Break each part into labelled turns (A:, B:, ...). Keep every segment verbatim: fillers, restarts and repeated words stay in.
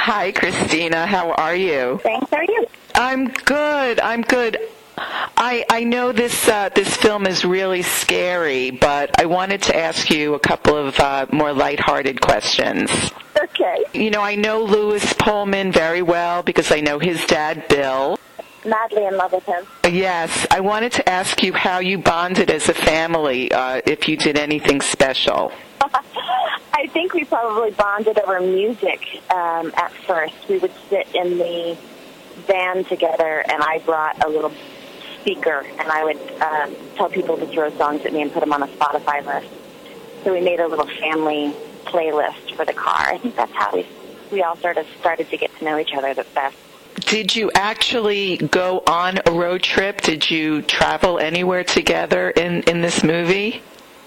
A: Hi, Christina. How are you?
B: Thanks. How are you?
A: I'm good. I'm good. I I know this uh, this film is really scary, but I wanted to ask you a couple of uh, more lighthearted questions.
B: Okay.
A: You know, I know Lewis Pullman very well because I know his dad, Bill.
B: Madly in love with him.
A: Yes. I wanted to ask you how you bonded as a family, uh, if you did anything special.
B: I think we probably bonded over music um, at first. We would sit in the van together, and I brought a little speaker, and I would um, tell people to throw songs at me and put them on a Spotify list. So we made a little family playlist for the car. I think that's how we we all sort of started to get to know each other the best.
A: Did you actually go on a road trip? Did you travel anywhere together in, in this movie?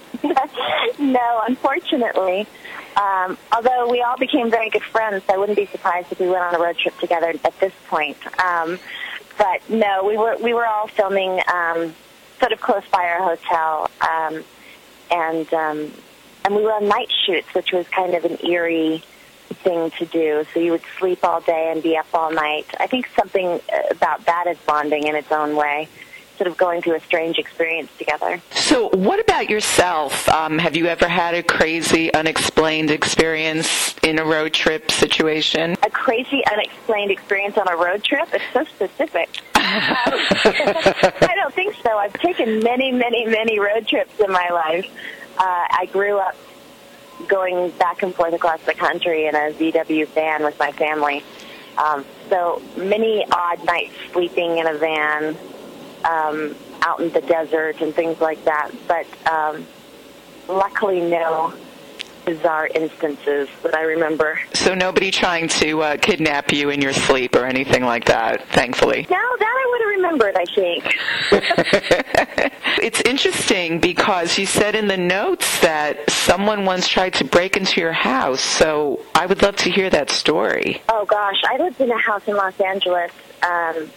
B: No, unfortunately. Um, although we all became very good friends, I wouldn't be surprised if we went on a road trip together at this point. Um, but no, we were we were all filming um, sort of close by our hotel, um, and um, and we were on night shoots, which was kind of an eerie thing to do. So you would sleep all day and be up all night. I think something about that is bonding in its own way, sort of going through a strange experience together.
A: So what about yourself? Um, have you ever had a crazy, unexplained experience in a road trip situation?
B: A crazy, unexplained experience on a road trip? It's so specific. um, I don't think so. I've taken many, many, many road trips in my life. Uh, I grew up going back and forth across the country in a V W van with my family. Um, so many odd nights sleeping in a van, um, out in the desert and things like that. But um, luckily, no bizarre instances that I remember.
A: So nobody trying to uh, kidnap you in your sleep or anything like that, thankfully.
B: No, that I would have remembered, I think.
A: It's interesting because you said in the notes that someone once tried to break into your house, so I would love to hear that story.
B: Oh, gosh. I lived in a house in Los Angeles. Um,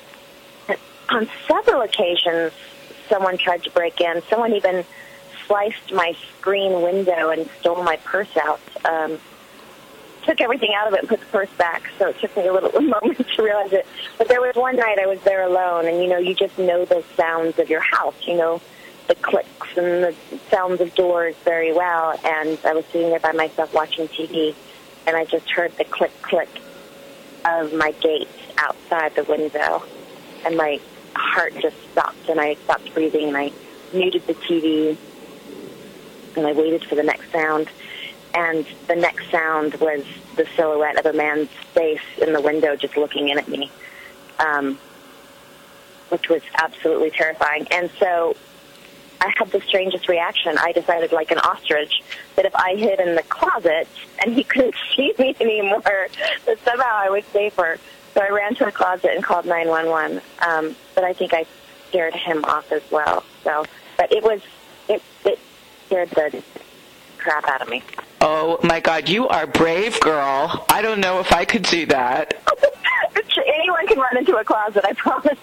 B: on several occasions, someone tried to break in. Someone even sliced my screen window and stole my purse out. Um, took everything out of it and put the purse back, so it took me a little a moment to realize it. But there was one night I was there alone, and, you know, you just know the sounds of your house, you know, the clicks and the sounds of doors very well, and I was sitting there by myself watching T V, and I just heard the click-click of my gate outside the window, and my heart just stopped, and I stopped breathing, and I muted the T V, and I waited for the next sound. And the next sound was the silhouette of a man's face in the window just looking in at me, um, which was absolutely terrifying. And so I had the strangest reaction. I decided, like an ostrich, that if I hid in the closet and he couldn't see me anymore, that somehow I was safer. So I ran to the closet and called nine one one. Um, but I think I scared him off as well. So, but it was, it, it scared the crap out of me.
A: Oh, my God, you are brave, girl. I don't know if I could do that.
B: Anyone can run into a closet, I promise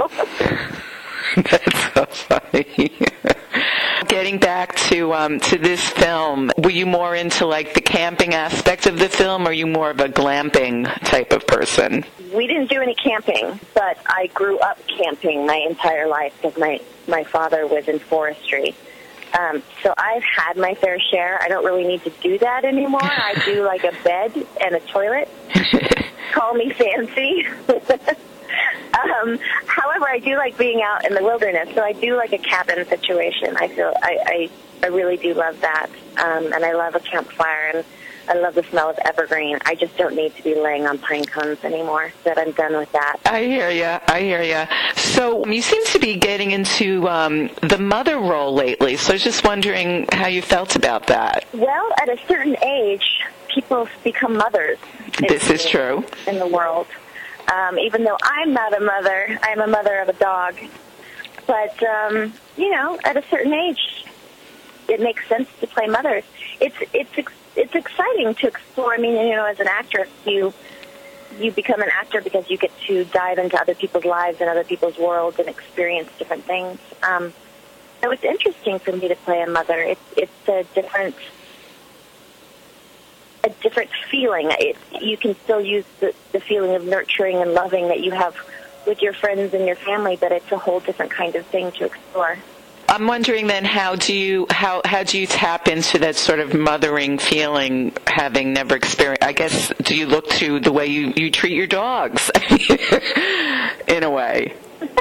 B: you.
A: That's so funny. Getting back to um, to this film, were you more into, like, the camping aspect of the film, or are you more of a glamping type of person?
B: We didn't do any camping, but I grew up camping my entire life because my, my father was in forestry. Um, so I've had my fair share. I don't really need to do that anymore. I do like a bed and a toilet. Call me fancy. um, however, I do like being out in the wilderness, so I do like a cabin situation. I feel I, I, I really do love that, um, and I love a campfire, and I love the smell of evergreen. I just don't need to be laying on pine cones anymore. That I'm done with that.
A: I hear ya. I hear ya. So you seem to be getting into um, the mother role lately. So I was just wondering how you felt about that.
B: Well, at a certain age, people become mothers.
A: This is true.
B: In the world. Um, even though I'm not a mother, I'm a mother of a dog. But, um, you know, at a certain age, it makes sense to play mothers. It's it's it's exciting to explore. I mean, you know, as an actress, you you become an actor because you get to dive into other people's lives and other people's worlds and experience different things. Um, so it's interesting for me to play a mother. It's it's a different a different feeling. It, you can still use the, the feeling of nurturing and loving that you have with your friends and your family, but it's a whole different kind of thing to explore.
A: I'm wondering then, how do you how how do you tap into that sort of mothering feeling, having never experienced? I guess, do you look to the way you, you treat your dogs, in a way?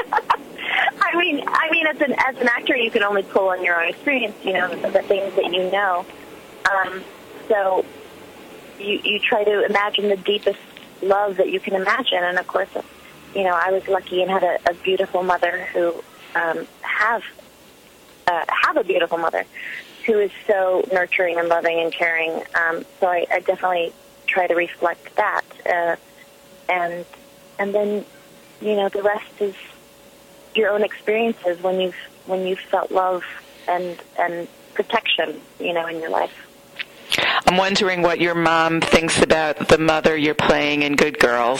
B: I mean, I mean, as an as an actor, you can only pull on your own experience, you know, the, the things that you know. Um, so you you try to imagine the deepest love that you can imagine, and of course, you know, I was lucky and had a, a beautiful mother who um, have. Uh, have a beautiful mother who is so nurturing and loving and caring. Um, so I, I definitely try to reflect that. Uh, and and then, you know, the rest is your own experiences when you've, when you've felt love and, and protection, you know, in your life.
A: I'm wondering what your mom thinks about the mother you're playing in Good Girls.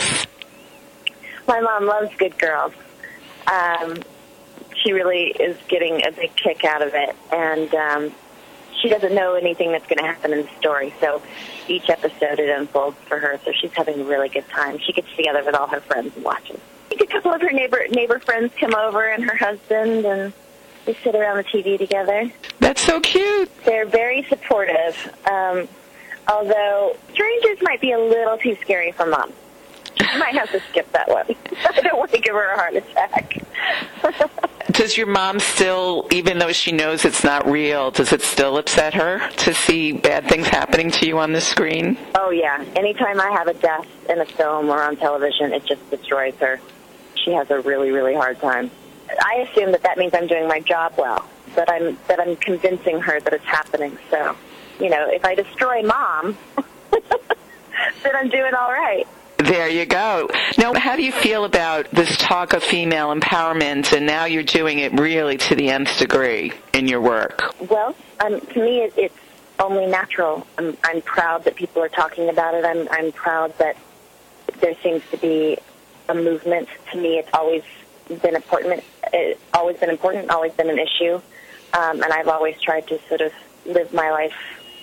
B: My mom loves Good Girls. Um She really is getting a big kick out of it, and um, she doesn't know anything that's going to happen in the story, so each episode it unfolds for her, so she's having a really good time. She gets together with all her friends and watches. I think a couple of her neighbor neighbor friends come over, and her husband, and they sit around the T V together.
A: That's so cute.
B: They're very supportive, um, although strangers might be a little too scary for Mom. I might have to skip that one. I don't want to give her a heart attack.
A: Does your mom still, even though she knows it's not real, does it still upset her to see bad things happening to you on the screen?
B: Oh, yeah. Anytime I have a death in a film or on television, it just destroys her. She has a really, really hard time. I assume that that means I'm doing my job well, that I'm that I'm convincing her that it's happening. So, you know, if I destroy Mom, then I'm doing all right.
A: There you go. Now, how do you feel about this talk of female empowerment, and now you're doing it really to the nth degree in your work?
B: Well, um, to me, it, it's only natural. I'm, I'm proud that people are talking about it. I'm, I'm proud that there seems to be a movement. To me, it's always been important. It's always been important. Always been an issue, um, and I've always tried to sort of live my life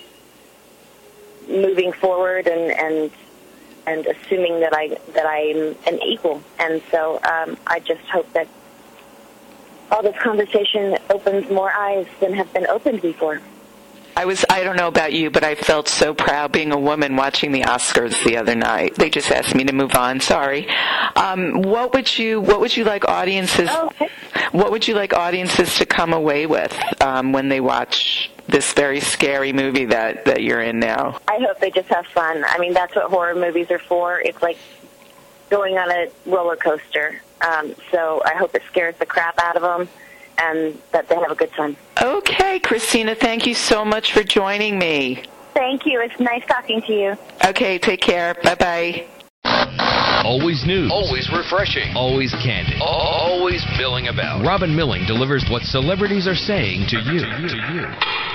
B: moving forward and and. and assuming that I that I'm an equal. And so um, I just hope that all this conversation opens more eyes than have been opened before.
A: I was, I don't know about you, but I felt so proud being a woman watching the Oscars the other night. They just asked me to move on, sorry. Um, what would you, what would you like audiences,
B: oh, okay.
A: what would you like audiences to come away with um, when they watch this very scary movie that, that you're in now?
B: I hope they just have fun. I mean, that's what horror movies are for. It's like going on a roller coaster. Um, so I hope it scares the crap out of them and that they have a good time.
A: Okay, Christina, thank you so much for joining me.
B: Thank you. It's nice talking to you.
A: Okay, take care. Bye-bye.
C: Always news. Always refreshing. Always candid. Always milling about. Robin Milling delivers what celebrities are saying to you. To you.